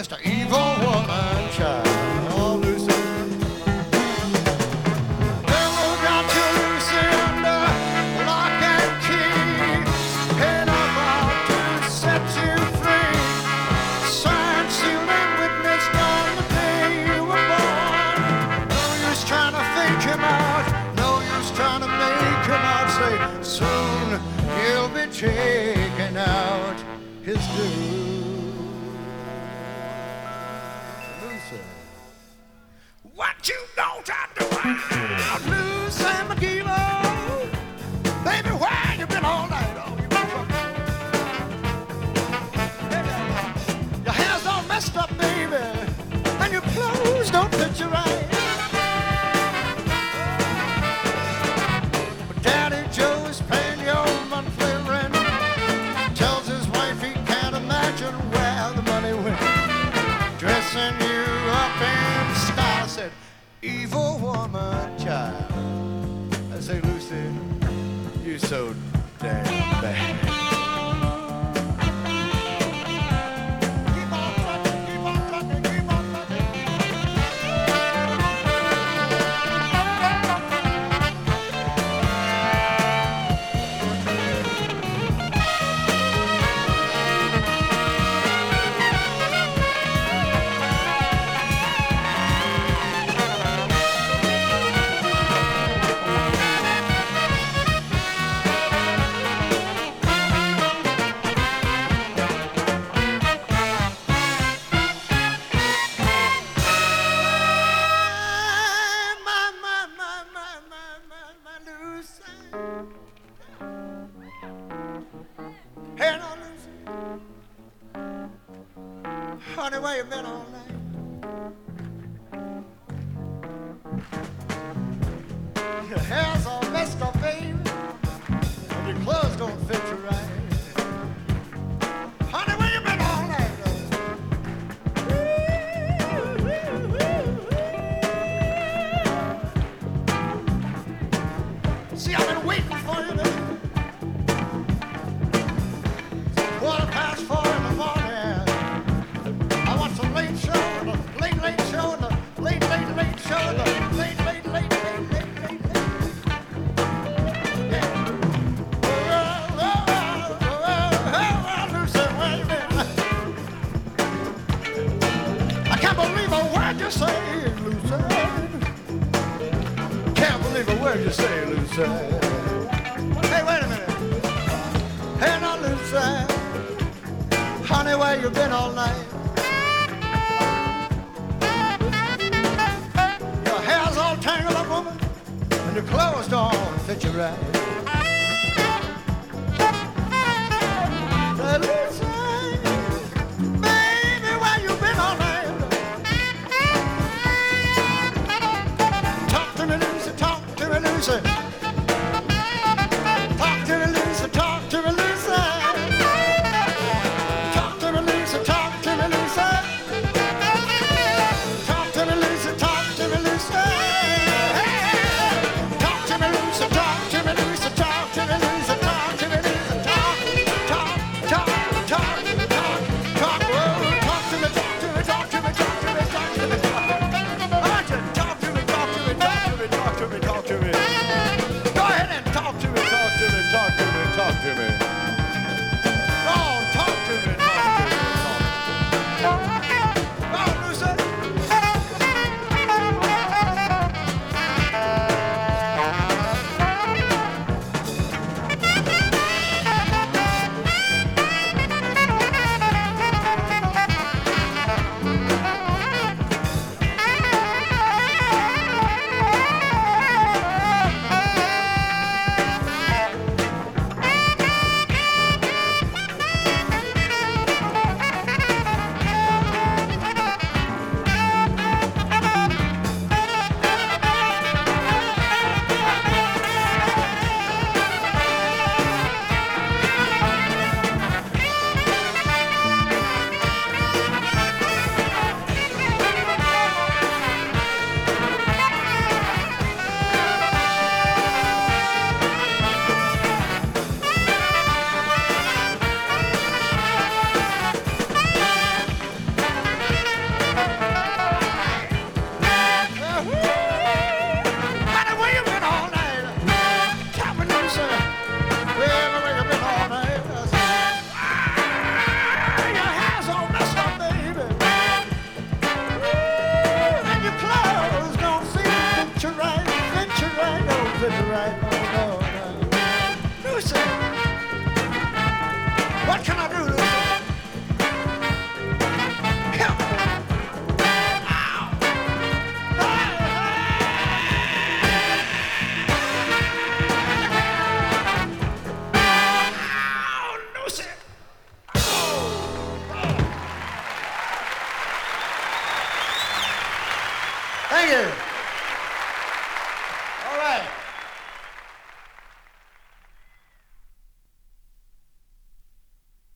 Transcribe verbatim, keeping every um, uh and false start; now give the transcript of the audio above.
just an evil woman child. Oh, Lucy. Well, got you, Lucy, under lock and key. And I'm out to set you free. Signed, sealed, and witnessed on the day you were born. No use trying to fake him out. No use trying to make him out. Say, soon he'll be taking out his due. What you don't have to do, Lucy McKeever. Baby, where you been all night? Oh, you been fucking. Your hair's all messed up, baby, and your clothes don't fit you right. But Daddy Joe's paying your monthly rent. Tells his wife he can't imagine where the money went. Dressing you up in style, said, evil woman child. I say, Lucy, you so damn bad. Keep on trucking, keep on trucking, keep on trucking. Honey, where you been all night? Your hair's all messed up, baby, and your clothes don't fit you right. Honey, where you been all night? See, I've been waiting for you, baby. It's quarter past four in the morning. Late show, the late, late show, the late, late, late show, the late, late, late, late, late, late, late. Yeah. Oh, oh, oh, oh, oh, Lucy, where you been? I can't believe a word you say, Lucy. Can't believe a word you say, Lucy. Hey, wait a minute. Hey, now, Lucy. Honey, where you been all night? All tangled up, woman, and your clothes don't fit you right. But listen, baby, where you been all night? Talk to me, Lucy, talk to me, Lucy. Talk to me, Lucy, talk to me, Lucy. Talk to me, Lucy, talk to me, Lucy. Talk to me, Lucy, talk to me, Lucy. Talk to me, Lucy. Thank you. All right.